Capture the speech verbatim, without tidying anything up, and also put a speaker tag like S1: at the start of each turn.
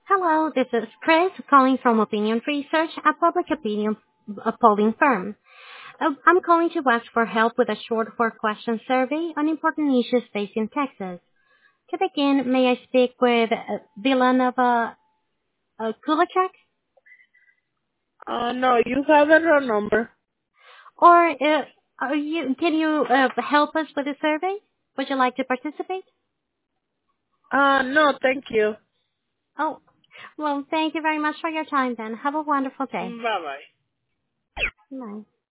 S1: Hello, this is Chris calling from Opinion Research, a public opinion uh, polling firm. Uh, I'm calling to ask for help with a short four-question survey on important issues facing Texas. To begin, may I speak with uh, Vilanova uh, Kulachek?
S2: Uh, no, you have the wrong number.
S1: Or uh, are you, can you uh, help us with the survey? Would you like to participate?
S2: Uh, no, thank you.
S1: Oh, well, thank you very much for your time then. Have a wonderful day.
S2: Bye bye.
S1: Bye.